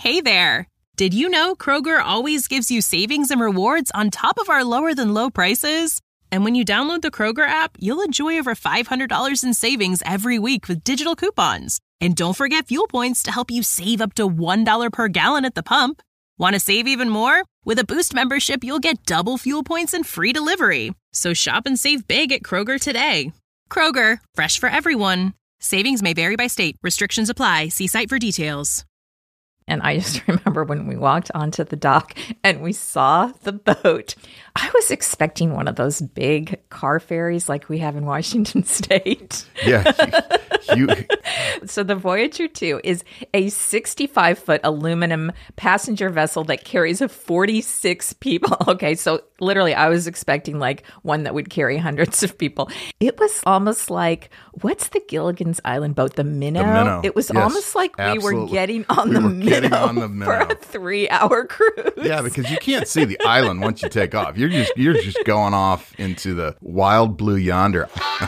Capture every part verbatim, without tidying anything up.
Hey there! Did you know Kroger always gives you savings and rewards on top of our lower-than-low prices? And when you download the Kroger app, you'll enjoy over five hundred dollars in savings every week with digital coupons. And don't forget fuel points to help you save up to one dollar per gallon at the pump. Want to save even more? With a Boost membership, you'll get double fuel points and free delivery. So shop and save big at Kroger today. Kroger, fresh for everyone. Savings may vary by state. Restrictions apply. See site for details. And I just remember when we walked onto the dock and we saw the boat, I was expecting one of those big car ferries like we have in Washington State. Yeah. You, you... So the Voyager two is a sixty-five foot aluminum passenger vessel that carries forty-six people. Okay, so literally I was expecting like one that would carry hundreds of people. It was almost like, what's the Gilligan's Island boat? The Minnow? The Minnow. It was Yes, almost like absolutely. we were getting on we the were Minnow. Getting on the Minnow For a three-hour cruise. Yeah, because you can't see the island once you take off. You're just you're just going off into the wild blue yonder.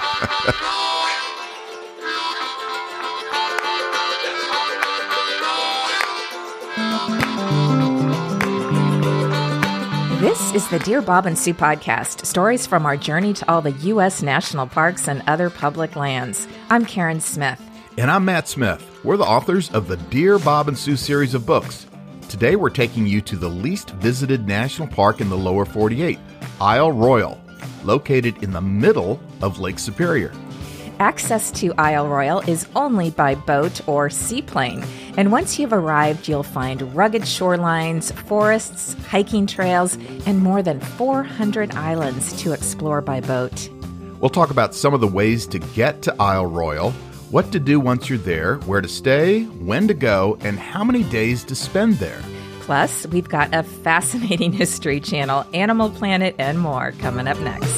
This is the Dear Bob and Sue podcast, stories from our journey to all the U S national parks and other public lands. I'm Karen Smith. And I'm Matt Smith. We're the authors of the Dear Bob and Sue series of books. Today we're taking you to the least visited national park in the lower forty-eight, Isle Royale, located in the middle of Lake Superior. Access to Isle Royale is only by boat or seaplane, and once you've arrived, you'll find rugged shorelines, forests, hiking trails, and more than four hundred islands to explore by boat. We'll talk about some of the ways to get to Isle Royale, what to do once you're there, where to stay, when to go, and how many days to spend there. Plus, we've got a fascinating History Channel, Animal Planet, and more coming up next.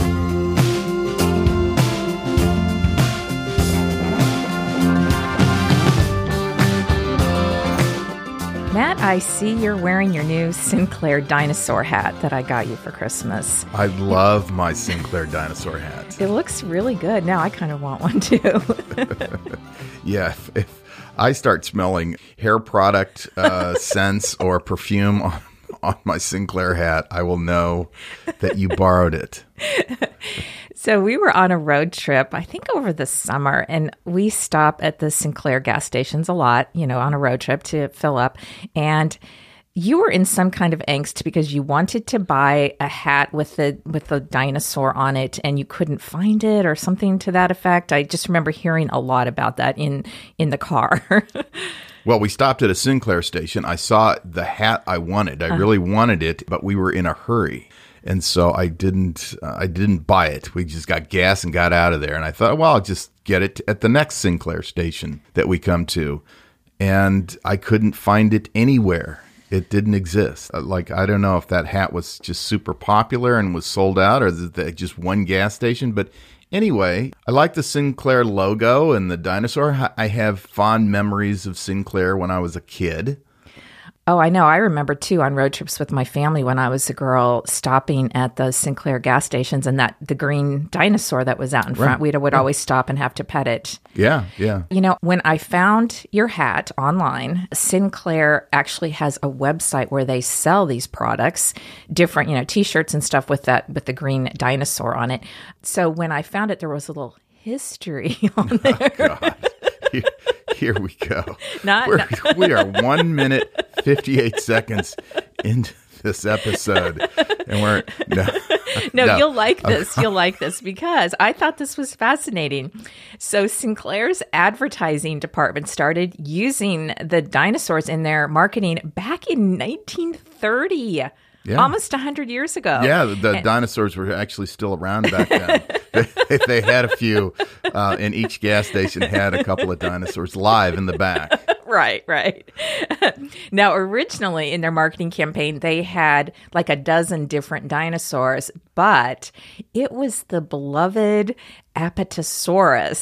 Matt, I see you're wearing your new Sinclair dinosaur hat that I got you for Christmas. I love my Sinclair dinosaur hat. It looks really good. Now I kind of want one too. Yeah, if, if I start smelling hair product uh, scents or perfume on, on my Sinclair hat, I will know that you borrowed it. So we were on a road trip, I think over the summer, and we stop at the Sinclair gas stations a lot, you know, on a road trip to fill up. And you were in some kind of angst because you wanted to buy a hat with the with the dinosaur on it and you couldn't find it or something to that effect. I just remember hearing a lot about that in, in the car. Well, we stopped at a Sinclair station. I saw the hat I wanted. I uh-huh. really wanted it, but we were in a hurry. And so I didn't uh, I didn't buy it. We just got gas and got out of there. And I thought, well, I'll just get it at the next Sinclair station that we come to. And I couldn't find it anywhere. It didn't exist. Like, I don't know if that hat was just super popular and was sold out, or is it just one gas station. But anyway, I like the Sinclair logo and the dinosaur. I have fond memories of Sinclair when I was a kid. Oh, I know. I remember, too, on road trips with my family when I was a girl, stopping at the Sinclair gas stations and that the green dinosaur that was out in front, right. we would yeah. always stop and have to pet it. Yeah, yeah. You know, when I found your hat online, Sinclair actually has a website where they sell these products, different, you know, T-shirts and stuff with that, with the green dinosaur on it. So when I found it, there was a little history on there. Oh, God. Here, here we go. Not, We're, not. We are one minute, fifty-eight seconds into this episode. And we're, no. No, no. you'll like this. You'll like this because I thought this was fascinating. So Sinclair's advertising department started using the dinosaurs in their marketing back in nineteen thirty. Yeah. Almost one hundred years ago. Yeah, the, the and, dinosaurs were actually still around back then. they, they had a few, uh, and each gas station had a couple of dinosaurs live in the back. Right, right. Now, originally in their marketing campaign, they had like a dozen different dinosaurs, but it was the beloved Apatosaurus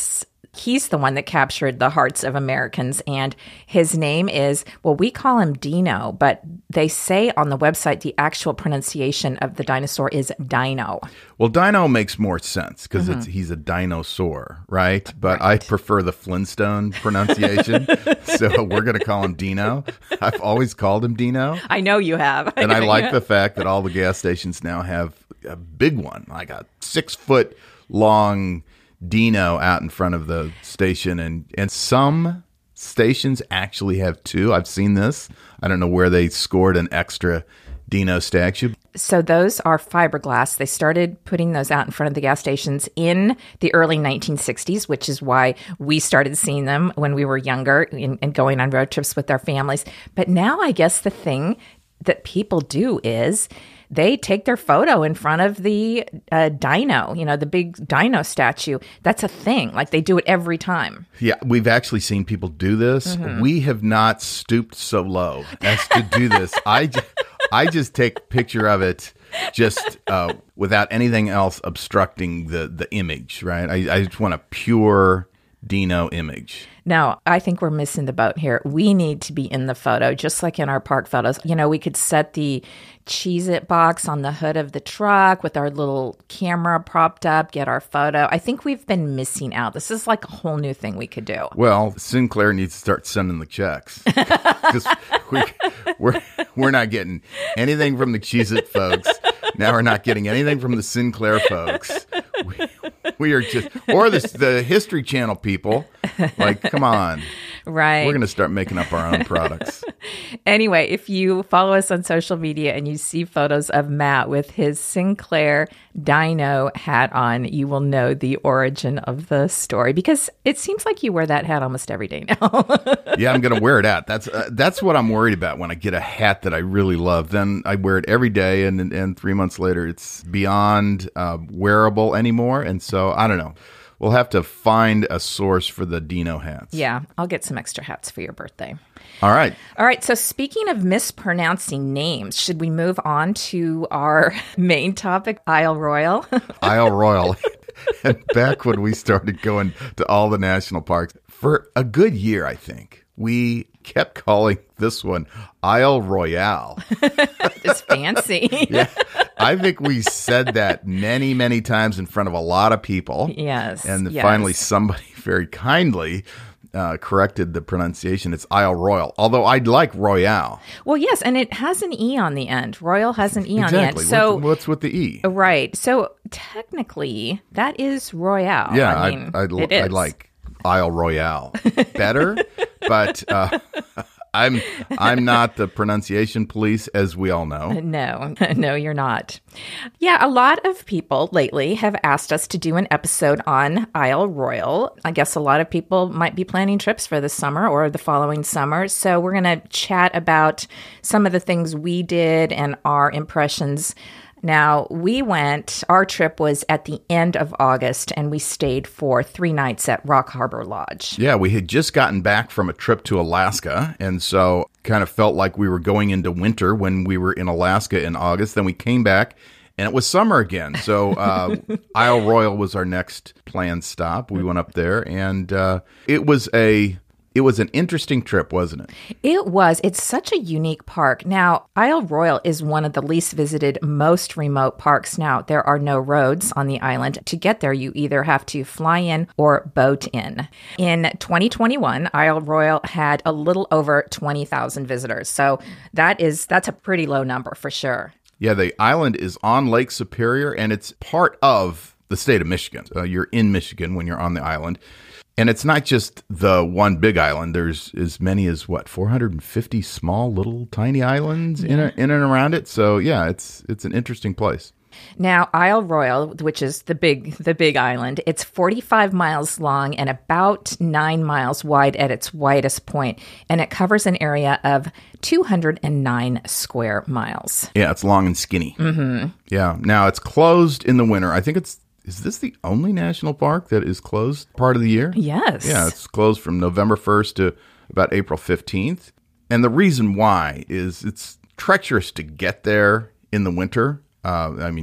he's the one that captured the hearts of Americans. And his name is, well, we call him Dino, but they say on the website the actual pronunciation of the dinosaur is Dino. Well, Dino makes more sense because mm-hmm. it's he's a dinosaur, right? But right. I prefer the Flintstone pronunciation. So we're going to call him Dino. I've always called him Dino. I know you have. And I like the fact that all the gas stations now have a big one, like a six foot long Dino out in front of the station, and and some stations actually have two. I've seen this. I don't know where they scored an extra Dino statue. So those are fiberglass. They started putting those out in front of the gas stations in the early nineteen sixties, which is why we started seeing them when we were younger and, and going on road trips with our families. But now I guess the thing that people do is they take their photo in front of the uh, dino, you know, the big dino statue. That's a thing. Like they do it every time. Yeah, we've actually seen people do this. Mm-hmm. We have not stooped so low as to do this. I, just, I just take a picture of it just uh, without anything else obstructing the, the image, right? I, I just want a pure Dino image. Now, I think we're missing the boat here. We need to be in the photo, just like in our park photos. You know, we could set the Cheez-It box on the hood of the truck with our little camera propped up, get our photo. I think we've been missing out. This is like a whole new thing we could do. Well, Sinclair needs to start sending the checks. Because we, we're, we're not getting anything from the Cheez-It folks. Now we're not getting anything from the Sinclair folks. We, we are just, or the, the History Channel people. Like, come on. Right. We're going to start making up our own products. Anyway, if you follow us on social media and you see photos of Matt with his Sinclair Dino hat on, you will know the origin of the story because it seems like you wear that hat almost every day now. Yeah, I'm going to wear it out. That's uh, that's what I'm worried about when I get a hat that I really love. Then I wear it every day, and and three months later, it's beyond uh, wearable anymore. And so I don't know. We'll have to find a source for the Dino hats. Yeah, I'll get some extra hats for your birthday. All right. All right, so speaking of mispronouncing names, should we move on to our main topic, Isle Royale? Isle Royale. And back when we started going to all the national parks, for a good year, I think, we kept calling this one Isle Royale. It's fancy. Yeah. I think we said that many, many times in front of a lot of people. Yes. And yes. finally, somebody very kindly uh, corrected the pronunciation. It's Isle Royale, although I'd like Royale. Well, yes, and it has an E on the end. Royal has an E exactly. on the end. So what's, what's with the E? Right. So technically, that is Royale. Yeah, I mean, I, I, I like Isle Royale better, but... Uh, I'm I'm not the pronunciation police, as we all know. No, no, you're not. Yeah, a lot of people lately have asked us to do an episode on Isle Royale. I guess a lot of people might be planning trips for the summer or the following summer. So we're going to chat about some of the things we did and our impressions. Now, we went, our trip was at the end of August, and we stayed for three nights at Rock Harbor Lodge. Yeah, we had just gotten back from a trip to Alaska, and so kind of felt like we were going into winter when we were in Alaska in August. Then we came back, and it was summer again. So uh, Isle Royale was our next planned stop. We went up there, and uh, it was a... It was an interesting trip, wasn't it? It was. It's such a unique park. Now, Isle Royale is one of the least visited, most remote parks. Now, there are no roads on the island. To get there, you either have to fly in or boat in. In twenty twenty-one, Isle Royale had a little over twenty thousand visitors. So that is that's a pretty low number for sure. Yeah, the island is on Lake Superior, and it's part of the state of Michigan. Uh, you're in Michigan when you're on the island. And it's not just the one big island. There's as many as, what, four hundred fifty small little tiny islands yeah. in, a, in and around it. So, yeah, it's it's an interesting place. Now, Isle Royale, which is the big the big island, it's forty-five miles long and about nine miles wide at its widest point, and it covers an area of two hundred nine square miles. Yeah, it's long and skinny. Mm-hmm. Yeah. Now, it's closed in the winter. I think it's, is this the only national park that is closed part of the year? Yes. Yeah, it's closed from November first to about April fifteenth. And the reason why is it's treacherous to get there in the winter. Uh, I mean, you have to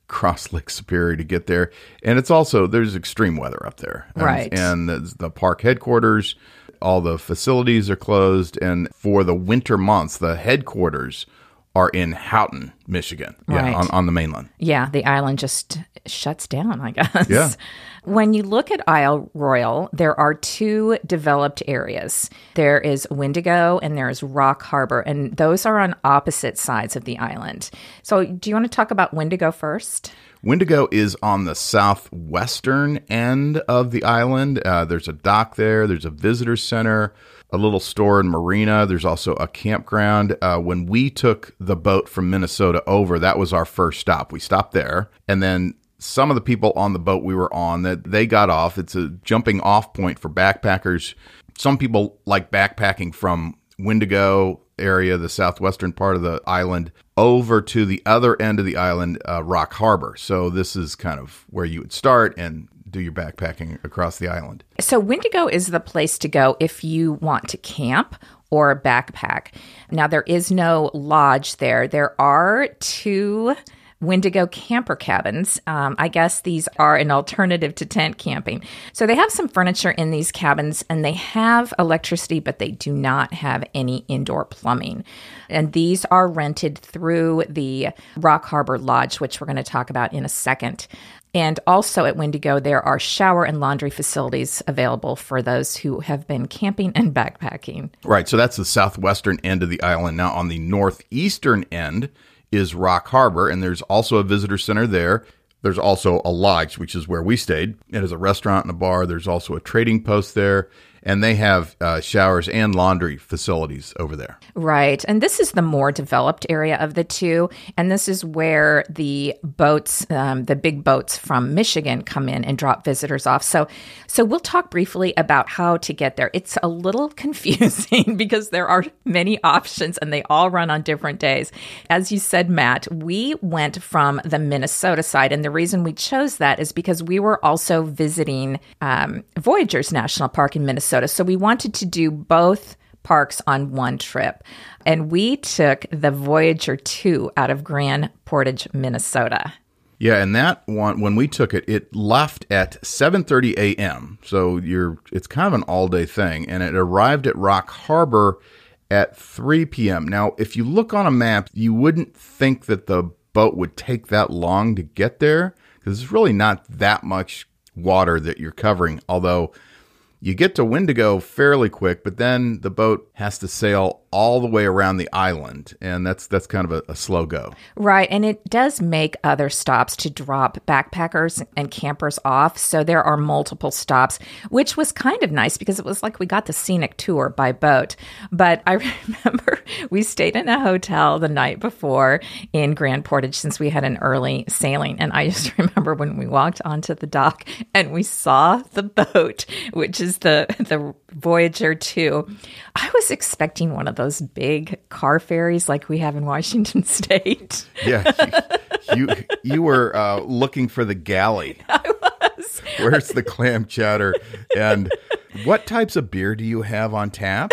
cross Lake Superior to get there. And it's also, there's extreme weather up there. And, Right. And the, the park headquarters, all the facilities are closed. And for the winter months, the headquarters are in Houghton, Michigan, yeah, Right. on, on the mainland. Yeah, the island just shuts down, I guess. Yeah. When you look at Isle Royale, there are two developed areas. There is Wendigo and there is Rock Harbor, and those are on opposite sides of the island. So do you want to talk about Wendigo first? Wendigo is on the southwestern end of the island. Uh, there's a dock there. There's a visitor center, a little store and marina. There's also a campground. Uh, when we took the boat from Minnesota over, that was our first stop. We stopped there, and then some of the people on the boat we were on, that they got off. It's a jumping off point for backpackers. Some people like backpacking from Wendigo area, the southwestern part of the island, over to the other end of the island, uh, Rock Harbor. So this is kind of where you would start and do your backpacking across the island. So Wendigo is the place to go if you want to camp or backpack. Now, there is no lodge there. There are two Wendigo camper cabins. Um, I guess these are an alternative to tent camping. So they have some furniture in these cabins and they have electricity, but they do not have any indoor plumbing. And these are rented through the Rock Harbor Lodge, which we're going to talk about in a second. And also at Wendigo, there are shower and laundry facilities available for those who have been camping and backpacking. Right. So that's the southwestern end of the island. Now on the northeastern end is Rock Harbor, and there's also a visitor center there. There's also a lodge, which is where we stayed. It is a restaurant and a bar. There's also a trading post there, and they have uh, showers and laundry facilities over there. Right. And this is the more developed area of the two. And this is where the boats, um, the big boats from Michigan come in and drop visitors off. So, so we'll talk briefly about how to get there. It's a little confusing because there are many options and they all run on different days. As you said, Matt, we went from the Minnesota side. And the reason we chose that is because we were also visiting um, Voyageurs National Park in Minnesota. So we wanted to do both parks on one trip. And we took the Voyager two out of Grand Portage, Minnesota. Yeah, and that one, when we took it, it left at seven thirty a.m. So you're it's kind of an all-day thing. And it arrived at Rock Harbor at three p.m. Now, if you look on a map, you wouldn't think that the boat would take that long to get there, because it's really not that much water that you're covering, although you get to Wendigo fairly quick, but then the boat has to sail all the way around the island, and that's that's kind of a, a slow go. Right, and it does make other stops to drop backpackers and campers off, so there are multiple stops, which was kind of nice because it was like we got the scenic tour by boat. But I remember we stayed in a hotel the night before in Grand Portage since we had an early sailing, and I just remember when we walked onto the dock and we saw the boat, which is the, the Voyager two, I was expecting one of those big car ferries like we have in Washington State. Yeah, you you, you were uh, looking for the galley. I was. Where's the clam chowder? And what types of beer do you have on tap?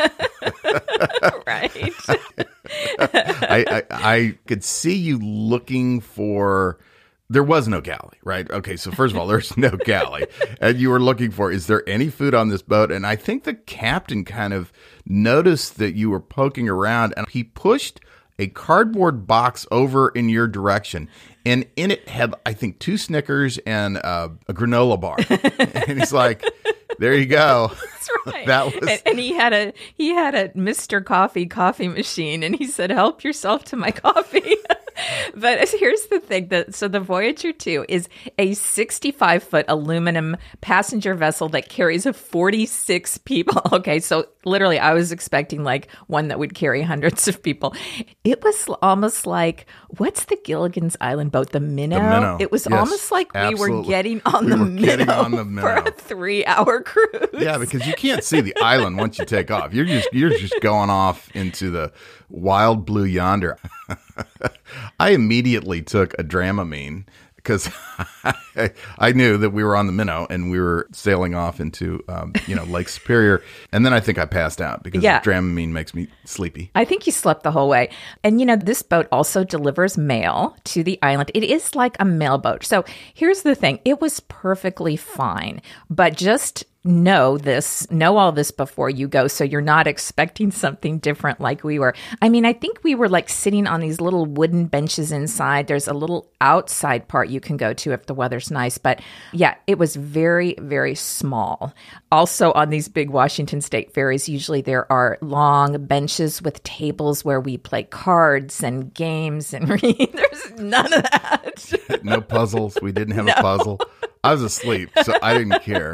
Right. I, I I could see you looking for. There was no galley, right? Okay, so first of all, there's no galley. And you were looking for, is there any food on this boat? And I think the captain kind of noticed that you were poking around, and he pushed a cardboard box over in your direction. And in it had, I think, two Snickers and uh, a granola bar. And he's like, there you go. That's right. That was, and, and he had a he had a Mister Coffee coffee machine, and he said, "Help yourself to my coffee." But here's the thing: that so the Voyager two is a sixty-five foot aluminum passenger vessel that carries a forty-six people. Okay, so literally, I was expecting like one that would carry hundreds of people. It was almost like, what's the Gilligan's Island boat? The Minnow. The Minnow. It was Yes, almost like absolutely. we were getting on We the were Minnow getting on the for Minnow. a three-hour cruise. yeah, because you can't see the island once you take off. You're just you're just going off into the wild blue yonder. I immediately took a Dramamine because I, I knew that we were on the minnow and we were sailing off into, um, you know, Lake Superior. And then I think I passed out because Yeah. Dramamine makes me sleepy. I think you slept the whole way. And, you know, this boat also delivers mail to the island. It is like a mail boat. So here's the thing. It was perfectly fine, but just know this, know all this before you go, so you're not expecting something different like we were. I mean, I think we were like sitting on these little wooden benches inside. There's a little outside part you can go to if the weather's nice. But yeah, it was very, very small. Also on these big Washington State ferries, usually there are long benches with tables where we play cards and games and read. There's none of that. No puzzles. We didn't have No. a puzzle. I was asleep, so I didn't care.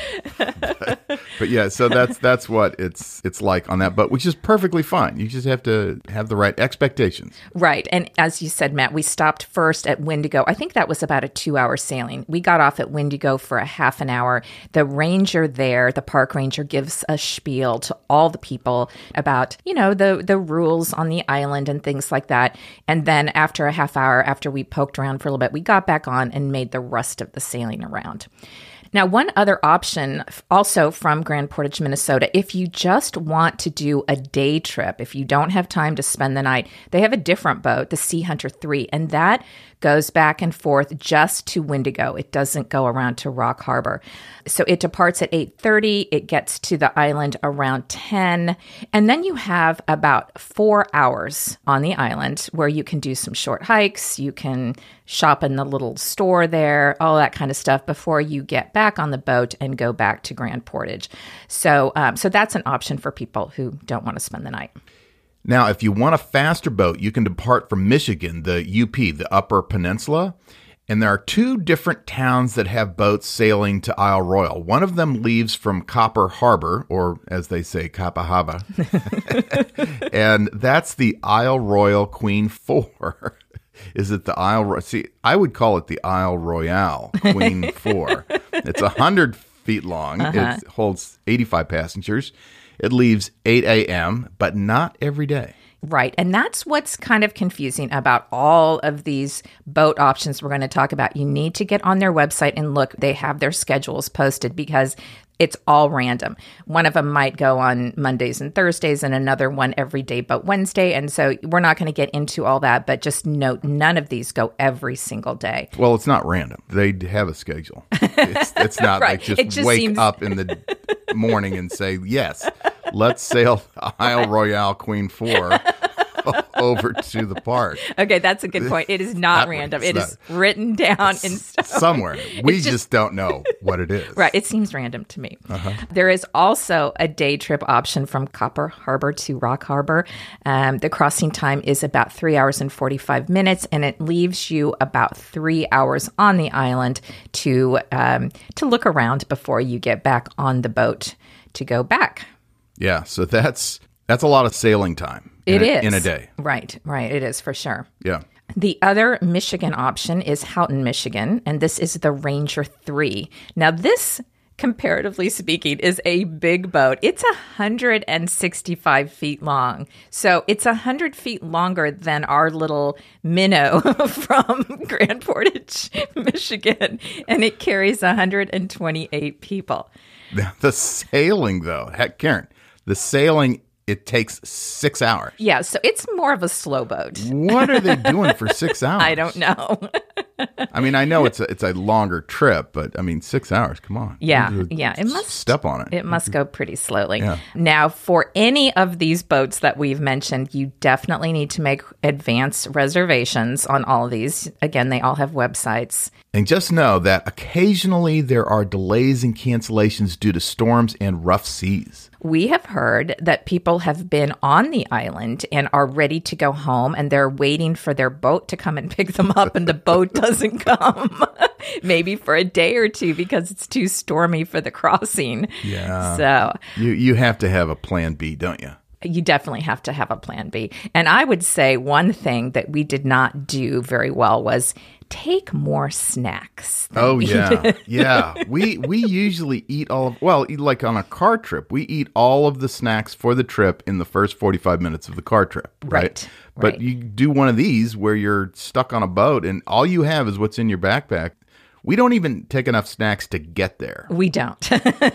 But, but yeah, so that's that's what it's it's like on that boat, which is perfectly fine. You just have to have the right expectations. Right. And as you said, Matt, we stopped first at Wendigo. I think that was about a two-hour sailing. We got off at Wendigo for a half an hour. The ranger there, the park ranger, gives a spiel to all the people about, you know, the, the rules on the island and things like that. And then after a half hour, after we poked around for a little bit, we got back on and made the rest of the sailing around. Now, one other option also from Grand Portage, Minnesota, if you just want to do a day trip, if you don't have time to spend the night, they have a different boat, the Sea Hunter three, and that goes back and forth just to Wendigo. It doesn't go around to Rock Harbor. So it departs at eight thirty. It gets to the island around ten. And then you have about four hours on the island where you can do some short hikes. You can shop in the little store there, all that kind of stuff before you get back on the boat and go back to Grand Portage. So, um, so that's an option for people who don't want to spend the night. Now, if you want a faster boat, you can depart from Michigan, the U P, the Upper Peninsula. And there are two different towns that have boats sailing to Isle Royale. One of them leaves from Copper Harbor, or as they say, Kapahava. And that's the Isle Royale Queen four. Is it the Isle Royale? See, I would call it the Isle Royale Queen four. It's one hundred feet long. Uh-huh. It holds eighty-five passengers. It leaves eight a.m., but not every day. Right. And that's what's kind of confusing about all of these boat options we're going to talk about. You need to get on their website and look. They have their schedules posted because it's all random. One of them might go on Mondays and Thursdays and another one every day but Wednesday. And so we're not going to get into all that, but just note none of these go every single day. Well, it's not random. They have a schedule. It's, it's not Right. like just, It just wake seems- up in the morning and say, yes, let's sail Isle Royale Queen four over to the park. Okay, that's a good point. It is not That way, random. it's It is not. written down in stone. Somewhere. We It's just, just- don't know what it is. Right. It seems random to me. Uh-huh. There is also a day trip option from Copper Harbor to Rock Harbor. Um, the crossing time is about three hours and forty-five minutes, and it leaves you about three hours on the island to um, to look around before you get back on the boat to go back. Yeah, so that's that's a lot of sailing time. In It a, is. in a day. Right, right. It is for sure. Yeah. The other Michigan option is Houghton, Michigan, and this is the Ranger three. Now, this, comparatively speaking, is a big boat. It's one hundred sixty-five feet long. So it's one hundred feet longer than our little minnow from Grand Portage, Michigan, and it carries one hundred twenty-eight people. The sailing, though, heck, Karen, the sailing, it takes six hours. Yeah, so it's more of a slow boat. What are they doing for six hours? I don't know. I mean, I know it's a, it's a longer trip, but I mean, six hours, come on. Yeah, You yeah, it must- step on it. It must go pretty slowly. Yeah. Now, for any of these boats that we've mentioned, you definitely need to make advance reservations on all of these. Again, they all have websites. And just know that occasionally there are delays and cancellations due to storms and rough seas. We have heard that people have been on the island and are ready to go home, and they're waiting for their boat to come and pick them up, and the boat doesn't come. Maybe for a day or two because it's too stormy for the crossing. Yeah. So You you have to have a plan B, don't you? you definitely have to have a plan B. And I would say one thing that we did not do very well was take more snacks. than Oh we yeah, did. yeah. We we usually eat all of well, e- like on a car trip, we eat all of the snacks for the trip in the first forty-five minutes of the car trip, right? Right, But right. you do one of these where you're stuck on a boat and all you have is what's in your backpack. We don't even take enough snacks to get there. We don't.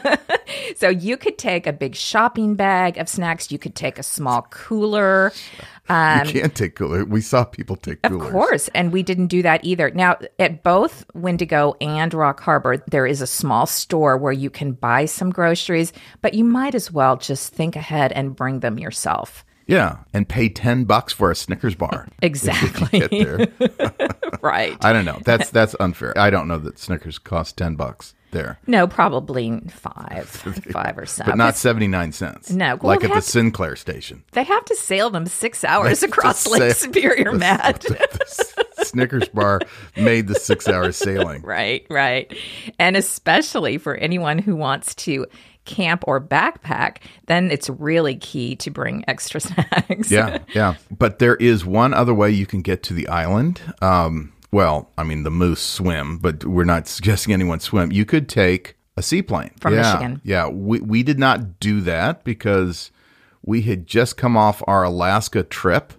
So you could take a big shopping bag of snacks. You could take a small cooler. you can't take cooler. We saw people take coolers. Of course. And we didn't do that either. Now, at both Wendigo and Rock Harbor, there is a small store where you can buy some groceries, but you might as well just think ahead and bring them yourself. Yeah, and pay ten bucks for a Snickers bar. Exactly. If you get there. Right. I don't know. That's that's unfair. I don't know that Snickers cost ten bucks there. No, probably five, five or seven. But not seventy-nine cents. No. Well, Like they at the have- Sinclair station. They have to sail them six hours They across just Lake sail- Superior, the- Matt. the- the Snickers bar made the six hours sailing. Right, right. And especially for anyone who wants to camp or backpack, then it's really key to bring extra snacks. Yeah, yeah. But there is one other way you can get to the island. Um, well, I mean, the moose swim, but we're not suggesting anyone swim. You could take a seaplane. From yeah, Michigan. Yeah, we, we did not do that because we had just come off our Alaska trip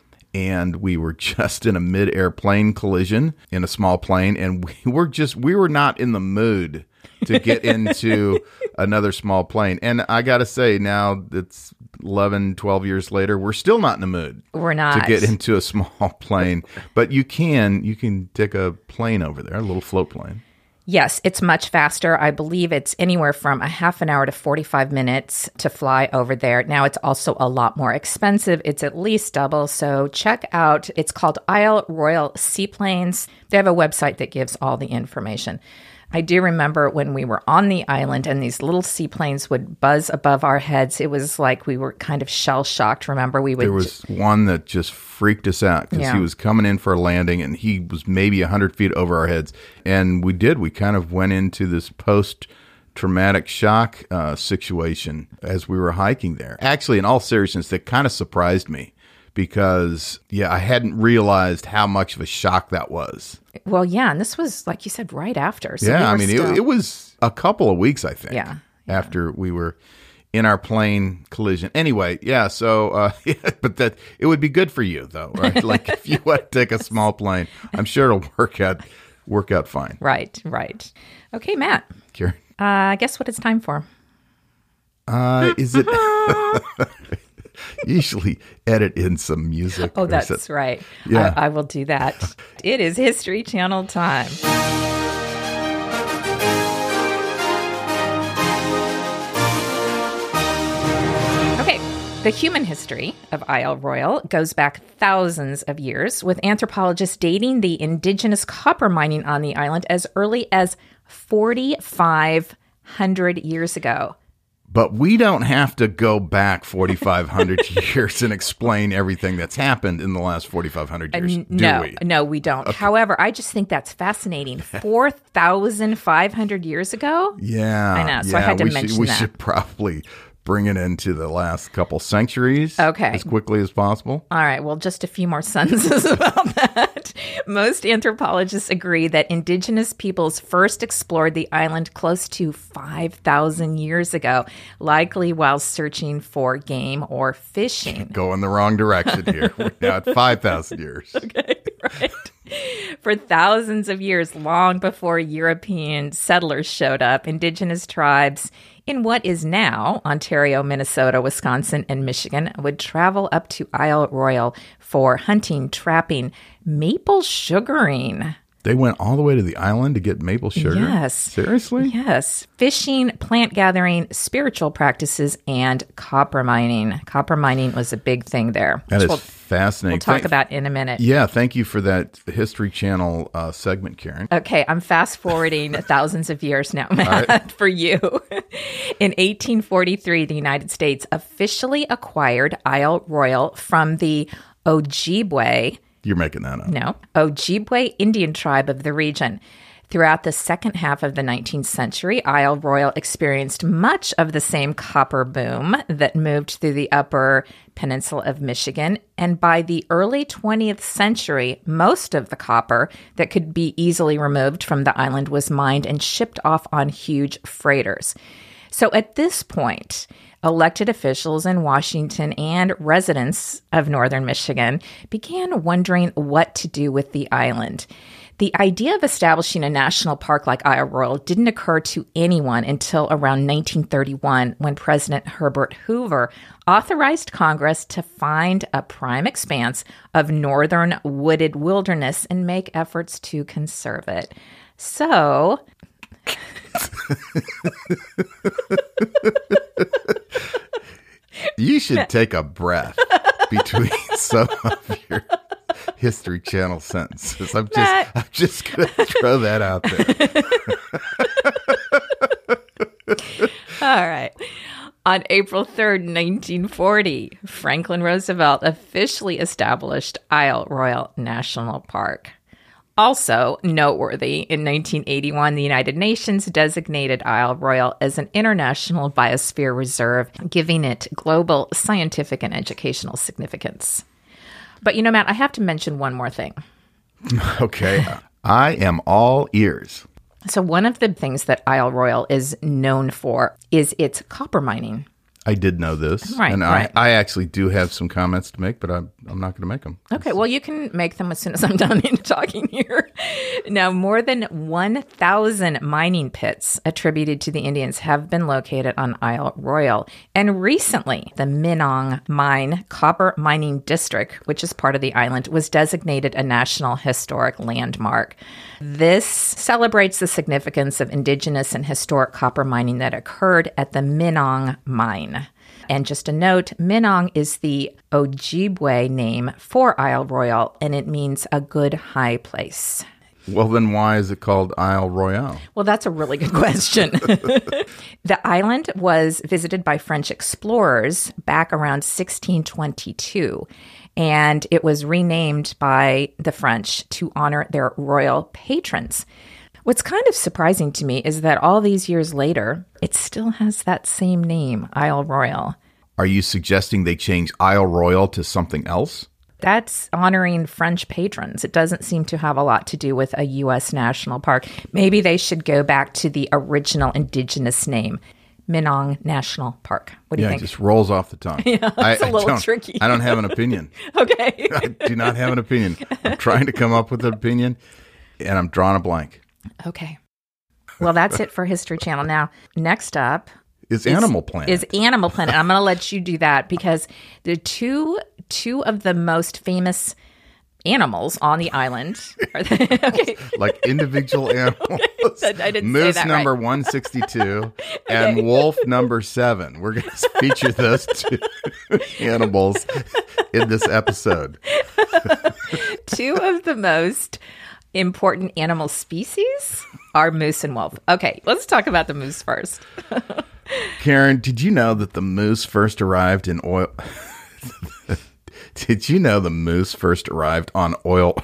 and we were just in a mid-air plane collision in a small plane, and we were just, we were not in the mood to get into another small plane. And I got to say, now it's eleven, twelve years later, we're still not in the mood. We're not. To get into a small plane. But you can, you can take a plane over there, a little float plane. Yes, it's much faster. I believe it's anywhere from a half an hour to forty-five minutes to fly over there. Now, it's also a lot more expensive. It's at least double. So check out, it's called Isle Royal Seaplanes. They have a website that gives all the information. I do remember when we were on the island and these little seaplanes would buzz above our heads. It was like we were kind of shell-shocked. Remember, we would... There was one that just freaked us out because Yeah. he was coming in for a landing and he was maybe one hundred feet over our heads. And we did. We kind of went into this post-traumatic shock uh, situation as we were hiking there. Actually, in all seriousness, that kind of surprised me because, yeah, I hadn't realized how much of a shock that was. Well, yeah, and this was, like you said, right after. So we yeah, were I mean, still- it, it was a couple of weeks, I think. Yeah, After we were in our plane collision. Anyway, yeah, so, uh, yeah, but that, it would be good for you, though, right? Like, if you want to take a small plane, I'm sure it'll work out, work out fine. Right, right. Okay, Matt, Karen? uh, guess what it's time for? Uh, is it... Usually edit in some music. Oh, or that's is it- right. Yeah. I, I will do that. It is History Channel time. Okay, the human history of Isle Royal goes back thousands of years, with anthropologists dating the indigenous copper mining on the island as early as forty-five hundred years ago. But we don't have to go back forty-five hundred years and explain everything that's happened in the last forty-five hundred years, do no, we? no, we don't. However, I just think that's fascinating. four thousand five hundred years ago? Yeah. I know, so I yeah, had to we mention should, We that. should probably bring it into the last couple centuries Okay. as quickly as possible. All right, well, just a few more sentences about that. Most anthropologists agree that indigenous peoples first explored the island close to five thousand years ago, likely while searching for game or fishing. Going the wrong direction here. We're now at five thousand years. Right. For thousands of years, long before European settlers showed up, indigenous tribes in what is now Ontario, Minnesota, Wisconsin, and Michigan would travel up to Isle Royal for hunting, trapping, maple sugaring. They went all the way to the island to get maple sugar? Yes. Seriously? Yes. Fishing, plant gathering, spiritual practices, and copper mining. Copper mining was a big thing there. That which is we'll, fascinating. we'll talk Thank- about in a minute. Yeah, thank you for that History Channel uh, segment, Karen. Okay, I'm fast forwarding thousands of years now, Matt, for you. In eighteen forty-three, the United States officially acquired Isle Royal from the Ojibwe, You're making that up. no, Ojibwe Indian tribe of the region. Throughout the second half of the nineteenth century, Isle Royale experienced much of the same copper boom that moved through the upper peninsula of Michigan. And by the early twentieth century, most of the copper that could be easily removed from the island was mined and shipped off on huge freighters. So at this point, elected officials in Washington and residents of northern Michigan began wondering what to do with the island. The idea of establishing a national park like Isle Royale didn't occur to anyone until around nineteen thirty-one, when President Herbert Hoover authorized Congress to find a prime expanse of northern wooded wilderness and make efforts to conserve it. So... You should take a breath between some of your History Channel sentences. I'm just, Matt. I'm just going to throw that out there. All right. On April third, nineteen forty, Franklin Roosevelt officially established Isle Royale National Park. Also noteworthy, in nineteen eighty-one, the United Nations designated Isle Royale as an international biosphere reserve, giving it global scientific and educational significance. But you know, Matt, I have to mention one more thing. Okay. I am all ears. So one of the things that Isle Royale is known for is its copper mining. I did know this, right, and right. I, I actually do have some comments to make, but I'm, I'm not going to make them. Okay, well, you can make them as soon as I'm done talking here. Now, more than one thousand mining pits attributed to the Indians have been located on Isle Royale. And recently, the Minong Mine Copper Mining District, which is part of the island, was designated a National Historic Landmark. This celebrates the significance of indigenous and historic copper mining that occurred at the Minong Mine. And just a note, Minong is the Ojibwe name for Isle Royale, and it means a good high place. Well, then why is it called Isle Royale? Well, that's a really good question. The island was visited by French explorers back around sixteen twenty-two, and it was renamed by the French to honor their royal patrons. What's kind of surprising to me is that all these years later, it still has that same name, Isle Royale. Are you suggesting they change Isle Royale to something else? That's honoring French patrons. It doesn't seem to have a lot to do with a U S national park. Maybe they should go back to the original indigenous name, Minong National Park. What do yeah, you think? It just rolls off the tongue. Yeah, it's I, a little I tricky. I don't have an opinion. Okay. I do not have an opinion. I'm trying to come up with an opinion, and I'm drawing a blank. Okay. Well, that's it for History Channel. Now, next up is Animal Planet. Is Animal Planet. I'm going to let you do that because the two two of the most famous animals on the island are the, okay. Like individual animals. Okay. I didn't Moose say that number right. one sixty-two and okay. Wolf number seven. We're going to feature those two animals in this episode. Two of the most important animal species are moose and wolf. Okay, let's talk about the moose first. Karen, did you know that the moose first arrived in oil? Did you know the moose first arrived on oil?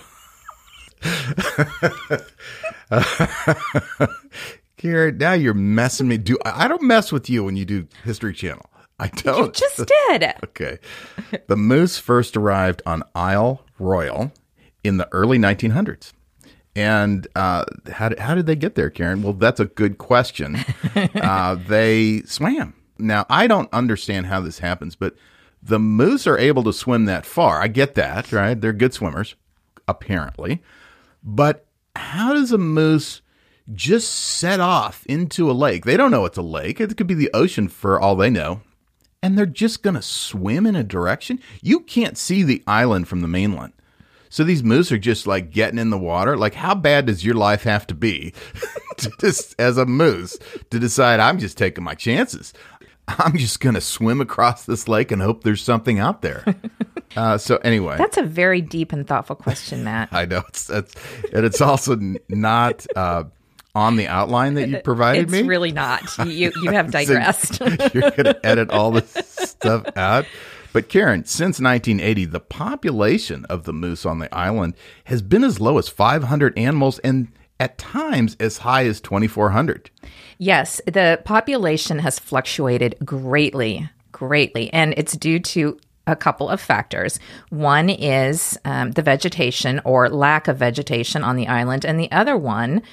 Karen, now you're messing me. Do I don't mess with you when you do History Channel. I don't. You just did. Okay. The moose first arrived on Isle Royale in the early nineteen hundreds. And uh, how, did, how did they get there, Karen? Well, that's a good question. uh, they swam. Now, I don't understand how this happens, but the moose are able to swim that far. I get that, right? They're good swimmers, apparently. But how does a moose just set off into a lake? They don't know it's a lake. It could be the ocean for all they know. And they're just going to swim in a direction? You can't see the island from the mainland. So these moose are just like getting in the water. Like, how bad does your life have to be to just, as a moose to decide I'm just taking my chances? I'm just going to swim across this lake and hope there's something out there. Uh, so anyway. That's a very deep and thoughtful question, Matt. I know. It's, it's, and it's also not uh, on the outline that you provided it's me. It's really not. You, you have digressed. So you're going to edit all this stuff out. But Karen, since nineteen eighty, the population of the moose on the island has been as low as five hundred animals, and at times as high as twenty-four hundred. Yes, the population has fluctuated greatly, greatly, and it's due to a couple of factors. One is um, the vegetation or lack of vegetation on the island, and the other one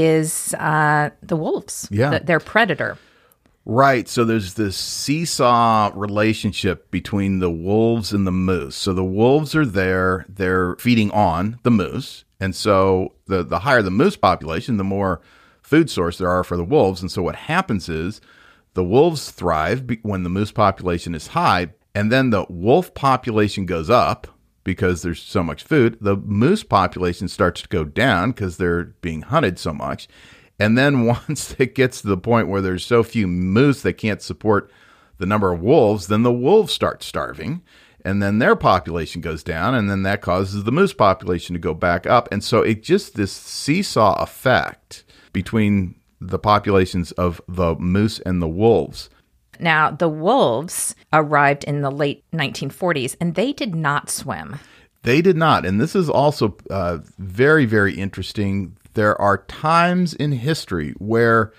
is uh, the wolves, yeah. the, their predator. Right. So there's this seesaw relationship between the wolves and the moose. So the wolves are there, they're feeding on the moose. And so the, the higher the moose population, the more food source there are for the wolves. And so what happens is the wolves thrive when the moose population is high, and then the wolf population goes up because there's so much food. The moose population starts to go down because they're being hunted so much. And then once it gets to the point where there's so few moose they can't support the number of wolves, then the wolves start starving, and then their population goes down, and then that causes the moose population to go back up. And so it just this seesaw effect between the populations of the moose and the wolves. Now, the wolves arrived in the late nineteen forties, and they did not swim. They did not. And this is also uh, very, very interesting. There are times in history where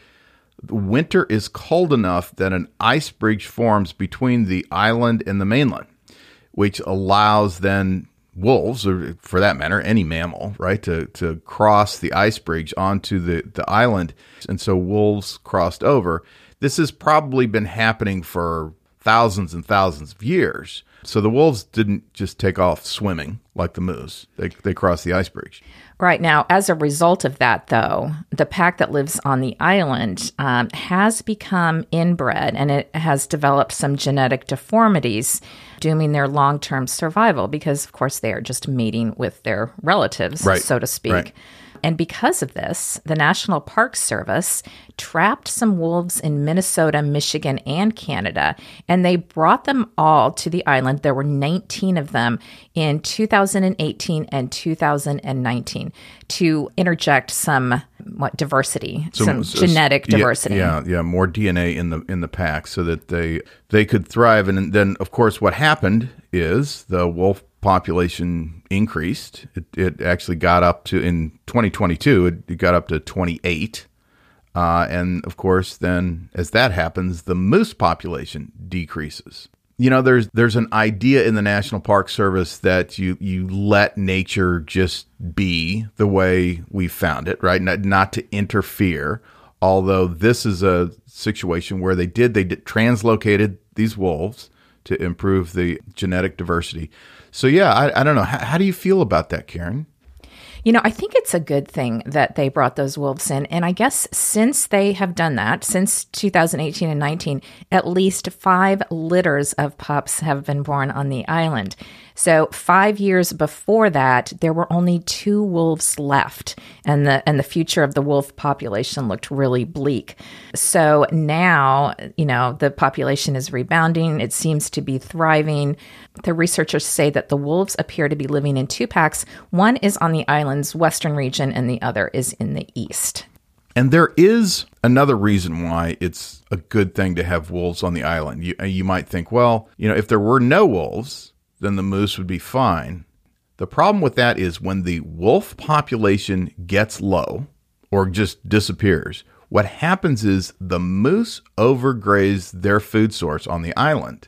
winter is cold enough that an ice bridge forms between the island and the mainland, which allows then wolves, or for that matter, any mammal, right, to, to cross the ice bridge onto the, the island. And so wolves crossed over. This has probably been happening for thousands and thousands of years. So the wolves didn't just take off swimming like the moose. They they crossed the ice bridge. Right. Now, as a result of that, though, the pack that lives on the island um, has become inbred, and it has developed some genetic deformities, dooming their long-term survival because, of course, they are just mating with their relatives, right. so to speak. Right. And because of this, the National Park Service trapped some wolves in Minnesota, Michigan, and Canada, and they brought them all to the island. There were nineteen of them in two thousand eighteen and two thousand nineteen to interject some what diversity, so, some so, genetic yeah, diversity. Yeah, yeah, more D N A in the in the pack so that they they could thrive. And then, of course, what happened is the wolf population increased. It, it actually got up to, in twenty twenty-two, it, it got up to twenty-eight. Uh, and of course, then as that happens, the moose population decreases. You know, there's there's an idea in the National Park Service that you, you let nature just be the way we found it, right? Not, not to interfere. Although this is a situation where they did, they did, translocated these wolves to improve the genetic diversity. So, yeah, I, I don't know. How, how do you feel about that, Karen? You know, I think it's a good thing that they brought those wolves in. And I guess since they have done that, since two thousand eighteen and nineteen, at least five litters of pups have been born on the island. So five years before that, there were only two wolves left, and the and the future of the wolf population looked really bleak. So now, you know, the population is rebounding. It seems to be thriving. The researchers say that the wolves appear to be living in two packs. One is on the island's western region, and the other is in the east. And there is another reason why it's a good thing to have wolves on the island. You, you might think, well, you know, if there were no wolves, then the moose would be fine. The problem with that is when the wolf population gets low or just disappears, what happens is the moose overgraze their food source on the island.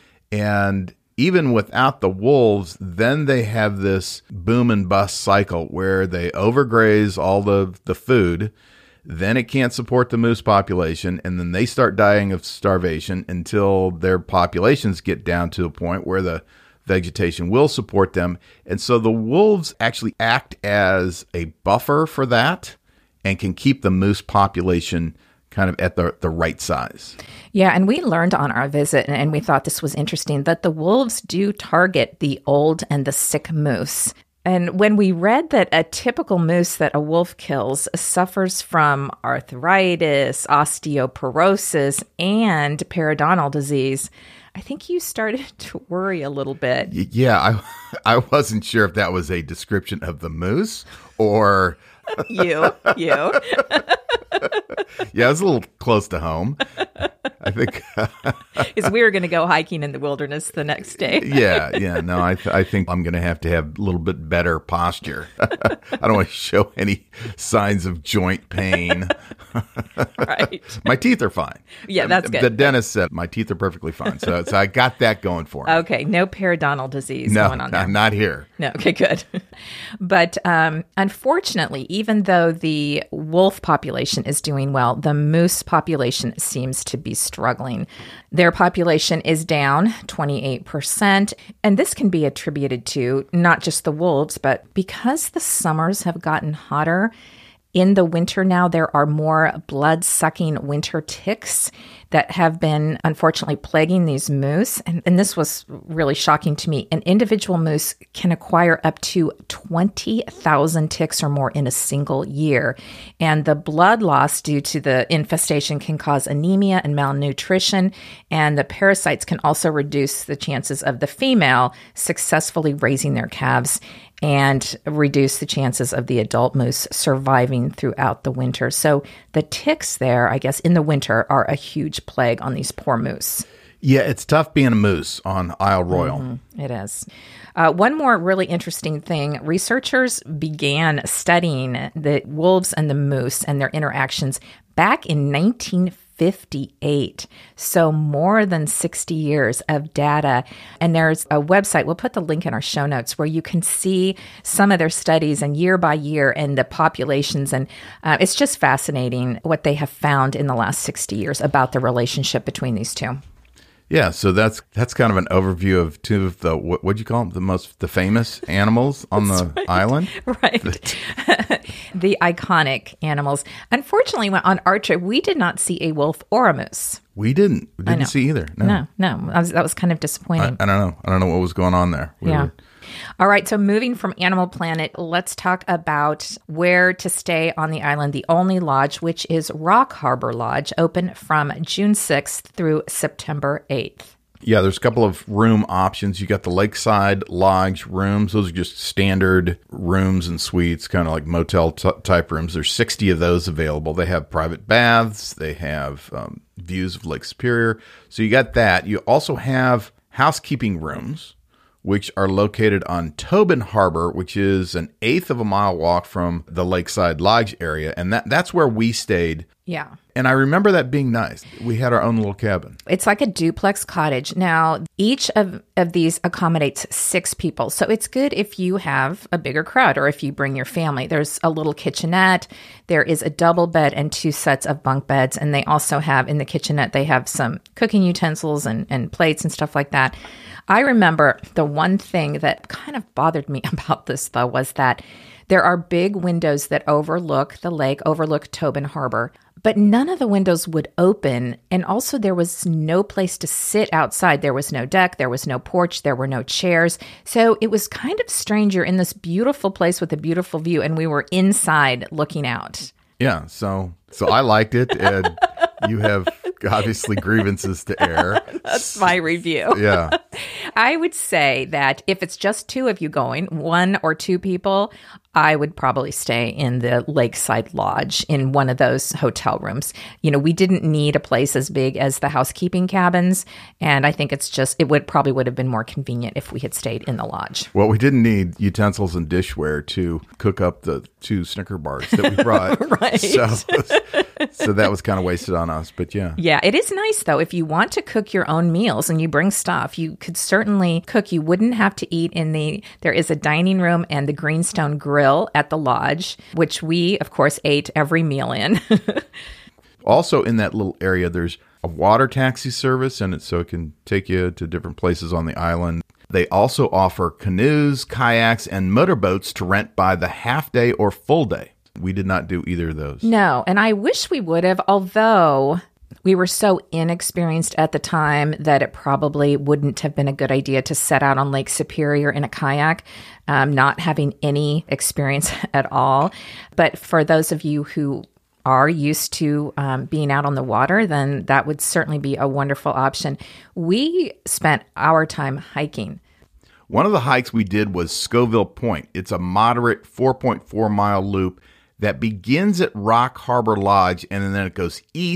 And even without the wolves, then they have this boom and bust cycle where they overgraze all the, the food. Then it can't support the moose population, and then they start dying of starvation until their populations get down to a point where the vegetation will support them. And so the wolves actually act as a buffer for that and can keep the moose population kind of at the, the right size. Yeah, and we learned on our visit, and we thought this was interesting, that the wolves do target the old and the sick moose. And when we read that a typical moose that a wolf kills suffers from arthritis, osteoporosis, and periodontal disease, I think you started to worry a little bit. Yeah, I I wasn't sure if that was a description of the moose or... you, you. Yeah, it was a little close to home. I think. Because we were going to go hiking in the wilderness the next day. yeah, yeah. No, I th- I think I'm going to have to have a little bit better posture. I don't want to show any signs of joint pain. Right. My teeth are fine. Yeah, that's good. The dentist said my teeth are perfectly fine. So, so I got that going for me. Okay, no periodontal disease no, going on there. No, not here. No, okay, good. But um, unfortunately, even though the wolf population is doing well, the moose population seems to be struggling. Their population is down twenty-eight percent, and this can be attributed to not just the wolves, but because the summers have gotten hotter. In the winter now, there are more blood-sucking winter ticks that have been, unfortunately, plaguing these moose. And, and this was really shocking to me. An individual moose can acquire up to twenty thousand ticks or more in a single year. And the blood loss due to the infestation can cause anemia and malnutrition. And the parasites can also reduce the chances of the female successfully raising their calves and reduce the chances of the adult moose surviving throughout the winter. So the ticks there, I guess, in the winter are a huge plague on these poor moose. Yeah, it's tough being a moose on Isle Royale. Mm-hmm. It is. Uh, one more really interesting thing, researchers began studying the wolves and the moose and their interactions back in nineteen fifty-eight. So more than sixty years of data. And there's a website, we'll put the link in our show notes, where you can see some of their studies and year by year and the populations. And uh, it's just fascinating what they have found in the last sixty years about the relationship between these two. Yeah, so that's that's kind of an overview of two of the what would you call them the most the famous animals on the right. island, right? The iconic animals. Unfortunately, on our trip, we did not see a wolf or a moose. We didn't. We didn't see either. No, no, no. I was, that was kind of disappointing. I, I don't know. I don't know what was going on there. We yeah. Were, All right, so moving from Animal Planet, let's talk about where to stay on the island. The only lodge, which is Rock Harbor Lodge, open from June sixth through September eighth. Yeah, there's a couple of room options. You got the Lakeside Lodge rooms. Those are just standard rooms and suites, kind of like motel t- type rooms. There's sixty of those available. They have private baths. They have um, views of Lake Superior. So you got that. You also have housekeeping rooms, which are located on Tobin Harbor, which is an eighth of a mile walk from the Lakeside Lodge area. And that that's where we stayed. Yeah. And I remember that being nice. We had our own little cabin. It's like a duplex cottage. Now, each of, of these accommodates six people. So it's good if you have a bigger crowd or if you bring your family. There's a little kitchenette. There is a double bed and two sets of bunk beds. And they also have, in the kitchenette, they have some cooking utensils and, and plates and stuff like that. I remember the one thing that kind of bothered me about this, though, was that there are big windows that overlook the lake, overlook Tobin Harbor, but none of the windows would open. And also there was no place to sit outside. There was no deck. There was no porch. There were no chairs. So it was kind of strange. You're in this beautiful place with a beautiful view, and we were inside looking out. Yeah, so so I liked it, and you have obviously grievances to air. That's my review. Yeah. I would say that if it's just two of you going, one or two people, I would probably stay in the Lakeside Lodge in one of those hotel rooms. You know, we didn't need a place as big as the housekeeping cabins, and I think it's just, it would probably would have been more convenient if we had stayed in the lodge. Well, we didn't need utensils and dishware to cook up the two Snicker bars that we brought. Right. So, so that was kind of wasted on us, but yeah. Yeah, it is nice, though. If you want to cook your own meals and you bring stuff, you could certainly cook. You wouldn't have to eat in the, there is a dining room and the Greenstone Grill at the lodge, which we, of course, ate every meal in. Also in that little area, there's a water taxi service, and it, so it can take you to different places on the island. They also offer canoes, kayaks, and motorboats to rent by the half day or full day. We did not do either of those. No, and I wish we would have, although we were so inexperienced at the time that it probably wouldn't have been a good idea to set out on Lake Superior in a kayak, um, not having any experience at all. But for those of you who are used to um, being out on the water, then that would certainly be a wonderful option. We spent our time hiking. One of the hikes we did was Scoville Point. It's a moderate four point four mile loop that begins at Rock Harbor Lodge, and then it goes east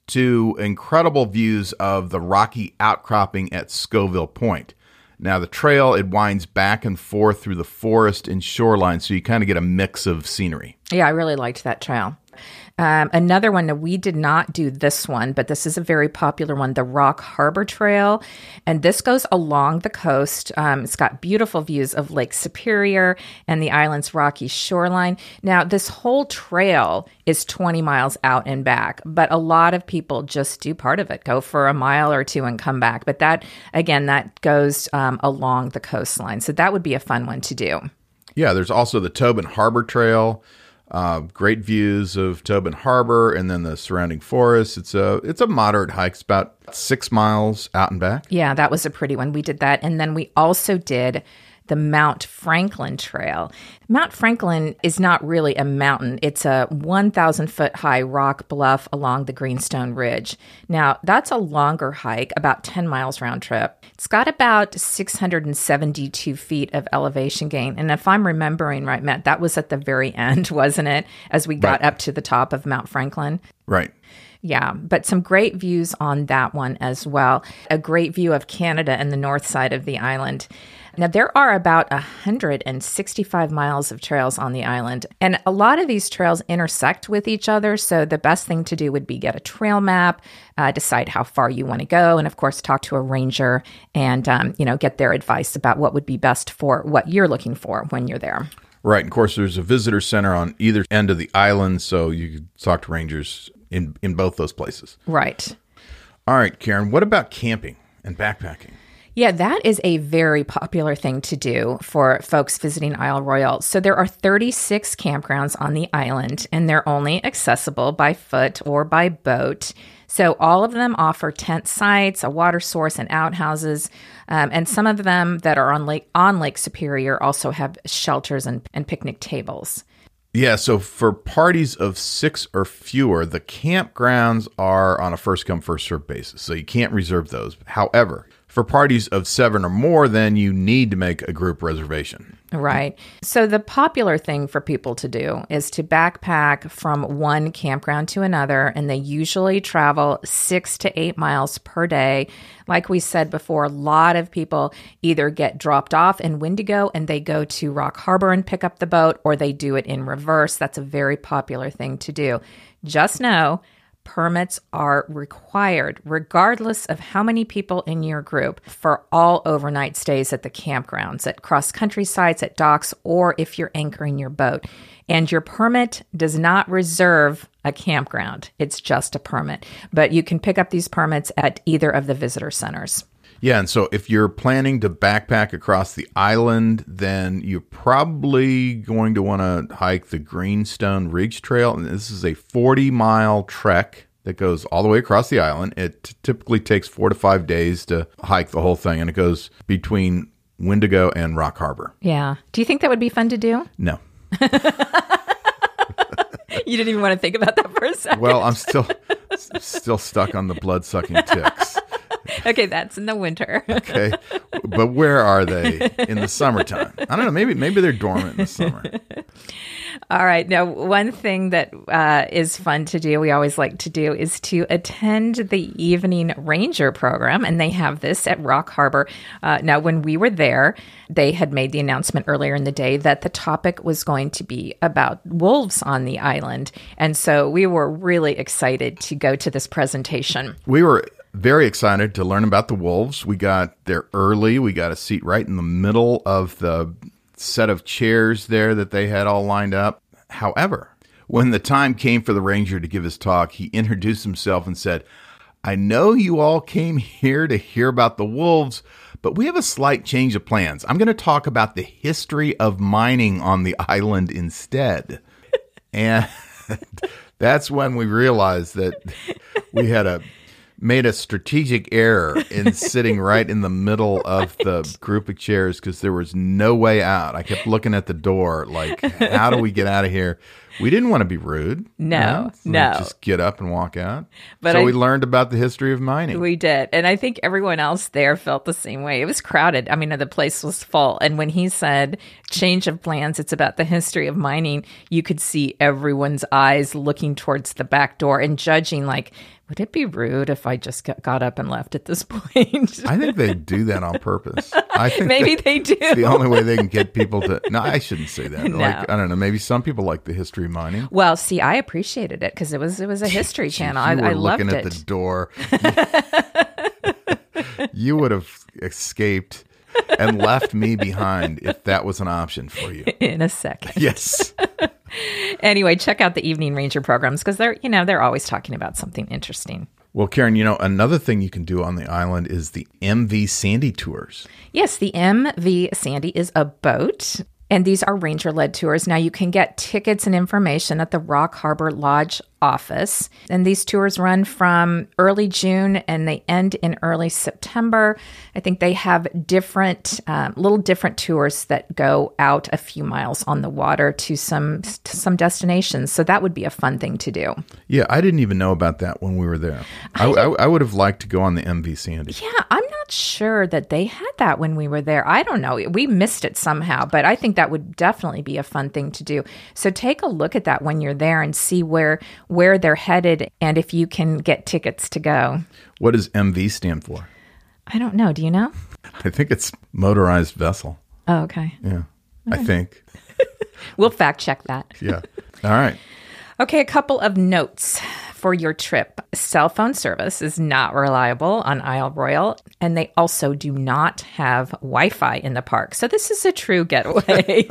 to incredible views of the rocky outcropping at Scoville Point. Now, the trail, it winds back and forth through the forest and shoreline, so you kind of get a mix of scenery. Yeah, I really liked that trail. Um, another one, now we did not do this one, but this is a very popular one, the Rock Harbor Trail. And this goes along the coast. Um, it's got beautiful views of Lake Superior and the island's rocky shoreline. Now, this whole trail is twenty miles out and back, but a lot of people just do part of it, go for a mile or two and come back. But that, again, that goes um, along the coastline. So that would be a fun one to do. Yeah, there's also the Tobin Harbor Trail. Uh, great views of Tobin Harbor and then the surrounding forest. It's a it's a moderate hike. It's about six miles out and back. Yeah, that was a pretty one. We did that. And then we also did the Mount Franklin Trail. Mount Franklin is not really a mountain. It's a one thousand foot high rock bluff along the Greenstone Ridge. Now, that's a longer hike, about ten miles round trip. It's got about six hundred seventy-two feet of elevation gain. And if I'm remembering right, Matt, that was at the very end, wasn't it? As we got Right. up to the top of Mount Franklin. Right. Yeah, but some great views on that one as well. A great view of Canada and the north side of the island. Now, there are about one hundred sixty-five miles of trails on the island, and a lot of these trails intersect with each other, so the best thing to do would be get a trail map, uh, decide how far you want to go, and of course, talk to a ranger and, um, you know, get their advice about what would be best for what you're looking for when you're there. Right. And of course, there's a visitor center on either end of the island, so you can talk to rangers in, in both those places. Right. All right, Karen, what about camping and backpacking? Yeah, that is a very popular thing to do for folks visiting Isle Royale. So there are thirty-six campgrounds on the island, and they're only accessible by foot or by boat. So all of them offer tent sites, a water source, and outhouses. Um, and some of them that are on Lake on Lake Superior also have shelters and, and picnic tables. Yeah, so for parties of six or fewer, the campgrounds are on a first-come, first-served basis, so you can't reserve those. However, for parties of seven or more, then you need to make a group reservation. Right. So the popular thing for people to do is to backpack from one campground to another, and they usually travel six to eight miles per day. Like we said before, a lot of people either get dropped off in Wendigo and they go to Rock Harbor and pick up the boat, or they do it in reverse. That's a very popular thing to do. Just know permits are required, regardless of how many people in your group, for all overnight stays at the campgrounds, at cross-country sites, at docks, or if you're anchoring your boat. And your permit does not reserve a campground. It's just a permit. But you can pick up these permits at either of the visitor centers. Yeah, and so if you're planning to backpack across the island, then you're probably going to want to hike the Greenstone Ridge Trail. And this is a forty-mile trek that goes all the way across the island. It t- typically takes four to five days to hike the whole thing, and it goes between Wendigo and Rock Harbor. Yeah. Do you think that would be fun to do? No. You didn't even want to think about that for a second. Well, I'm still still stuck on the blood-sucking ticks. Okay, that's in the winter. Okay, but where are they in the summertime? I don't know. Maybe maybe they're dormant in the summer. All right. Now, one thing that uh, is fun to do, we always like to do, is to attend the evening ranger program. And they have this at Rock Harbor. Uh, now, when we were there, they had made the announcement earlier in the day that the topic was going to be about wolves on the island. And so we were really excited to go to this presentation. We were very excited to learn about the wolves. We got there early. We got a seat right in the middle of the set of chairs there that they had all lined up. However, when the time came for the ranger to give his talk, he introduced himself and said, "I know you all came here to hear about the wolves, but we have a slight change of plans. I'm going to talk about the history of mining on the island instead." And that's when we realized that we had a made a strategic error in sitting right in the middle of the group of chairs because there was no way out. I kept looking at the door like, how do we get out of here? We didn't want to be rude. No, right? So no. Just get up and walk out. But so I, we learned about the history of mining. We did. And I think everyone else there felt the same way. It was crowded. I mean, the place was full. And when he said change of plans, it's about the history of mining, you could see everyone's eyes looking towards the back door and judging like, would it be rude if I just got, got up and left at this point? I think they do that on purpose. I think Maybe they do. It's the only way they can get people to. No, I shouldn't say that. No. Like, I don't know. Maybe some people like the history of mining. Well, see, I appreciated it because it was it was a history channel. You were I, I loved looking it. at the door. You would have escaped and left me behind if that was an option for you. In a second. Yes. Anyway, check out the Evening Ranger programs because they're, you know, they're always talking about something interesting. Well, Karen, you know, another thing you can do on the island is the M V Sandy tours. Yes, the M V Sandy is a boat, and these are ranger-led tours. Now, you can get tickets and information at the Rock Harbor Lodge office, and these tours run from early June and they end in early September. I think they have different, um, little different tours that go out a few miles on the water to some to some destinations. So that would be a fun thing to do. Yeah, I didn't even know about that when we were there. I, I, I would have liked to go on the M V Sandy. Yeah, I'm not sure that they had that when we were there. I don't know. We missed it somehow, but I think that would definitely be a fun thing to do. So take a look at that when you're there and see where where they're headed and if you can get tickets to go. What does M V stand for? I don't know. Do you know? I think it's motorized vessel. Oh, okay. Yeah, I think. We'll fact check that. Yeah. All right. Okay, a couple of notes for your trip. Cell phone service is not reliable on Isle Royale, and they also do not have Wi-Fi in the park. So this is a true getaway.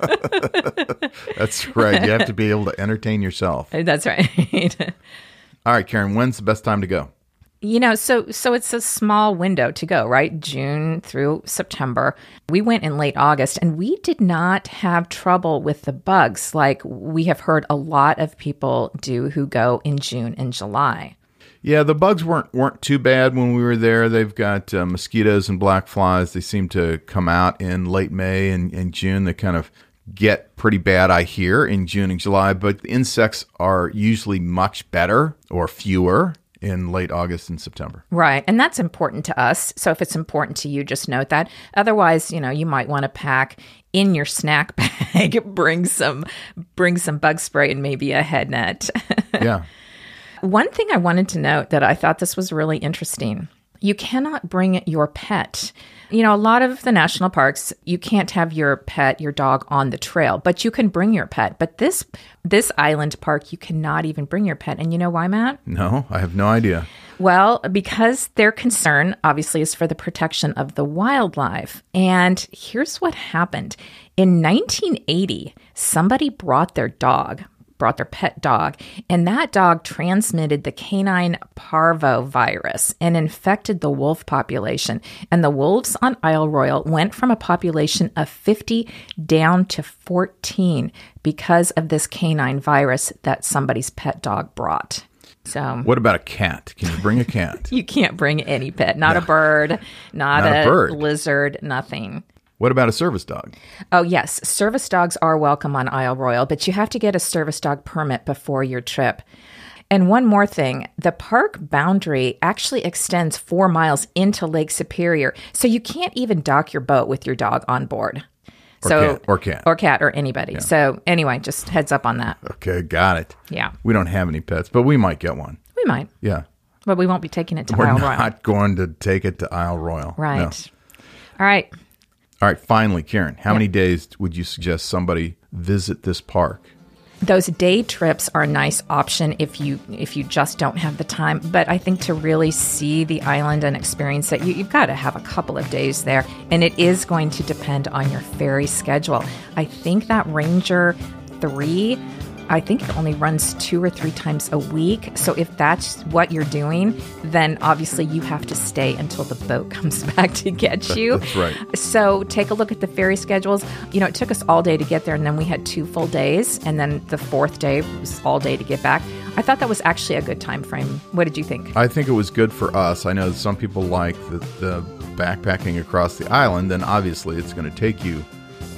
That's right. You have to be able to entertain yourself. That's right. All right, Karen, when's the best time to go? You know, so so it's a small window to go, right? June through September. We went in late August, and we did not have trouble with the bugs like we have heard a lot of people do who go in June and July. Yeah, the bugs weren't weren't too bad when we were there. They've got uh, mosquitoes and black flies. They seem to come out in late May and, and June. They kind of get pretty bad, I hear, in June and July. But the insects are usually much better or fewer in late August and September. Right. And that's important to us. So if it's important to you, just note that. Otherwise, you know, you might want to pack in your snack bag, bring some bring some bug spray and maybe a head net. Yeah. One thing I wanted to note that I thought this was really interesting. You cannot bring your pet. You know, a lot of the national parks, you can't have your pet, your dog on the trail, but you can bring your pet. But this this island park, you cannot even bring your pet. And you know why, Matt? No, I have no idea. Well, because their concern, obviously, is for the protection of the wildlife. And here's what happened. In nineteen eighty, somebody brought their dog, brought their pet dog, and that dog transmitted the canine parvovirus and infected the wolf population. And the wolves on Isle Royale went from a population of fifty down to fourteen because of this canine virus that somebody's pet dog brought. So, what about a cat? Can you bring a cat? You can't bring any pet, not no. a bird, not, not a, a bird. lizard, nothing. What about a service dog? Oh, yes. Service dogs are welcome on Isle Royale, but you have to get a service dog permit before your trip. And one more thing, the park boundary actually extends four miles into Lake Superior, so you can't even dock your boat with your dog on board. Or so, cat. Or cat. Or cat or anybody. Yeah. So anyway, just heads up on that. Okay, got it. Yeah. We don't have any pets, but we might get one. We might. Yeah. But we won't be taking it to We're Isle Royale. We're Royale. not going to take it to Isle Royale. Right. No. All right. All right, finally, Karen, how yeah. many days would you suggest somebody visit this park? Those day trips are a nice option if you if you just don't have the time. But I think to really see the island and experience it, you, you've got to have a couple of days there. And it is going to depend on your ferry schedule. I think that Ranger three, I think it only runs two or three times a week. So if that's what you're doing, then obviously you have to stay until the boat comes back to get you. That's right. So take a look at the ferry schedules. You know, it took us all day to get there, and then we had two full days, and then the fourth day was all day to get back. I thought that was actually a good time frame. What did you think? I think it was good for us. I know some people like the, the backpacking across the island, and obviously it's going to take you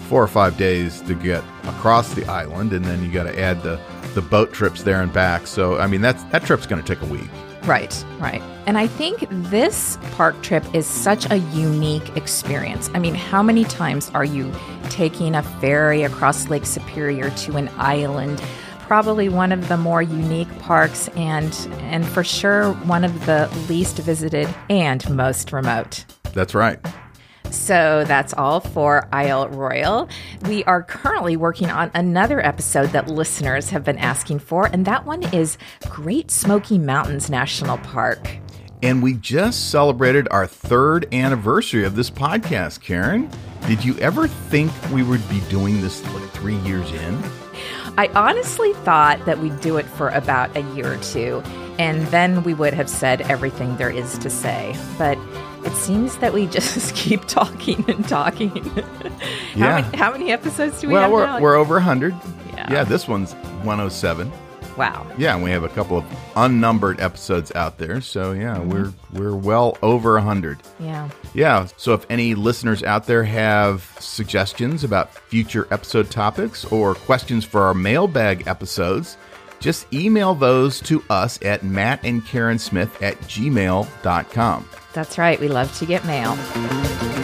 four or five days to get across the island, and then you got to add the, the boat trips there and back. So, I mean, that's that trip's going to take a week. Right, right. And I think this park trip is such a unique experience. I mean, how many times are you taking a ferry across Lake Superior to an island? Probably one of the more unique parks and and for sure one of the least visited and most remote. That's right. So that's all for Isle Royale. We are currently working on another episode that listeners have been asking for, and that one is Great Smoky Mountains National Park. And we just celebrated our third anniversary of this podcast, Karen. Did you ever think we would be doing this like three years in? I honestly thought that we'd do it for about a year or two, and then we would have said everything there is to say. But it seems that we just keep talking and talking. how, Yeah. many, how many episodes do we well, have we're, now? we're over one hundred. Yeah. Yeah, this one's one oh seven. Wow. Yeah, and we have a couple of unnumbered episodes out there. So, yeah, Mm-hmm. we're we're well over one hundred. Yeah. Yeah, so if any listeners out there have suggestions about future episode topics or questions for our mailbag episodes, just email those to us at matt and karen smith at gmail dot com. That's right. We love to get mail.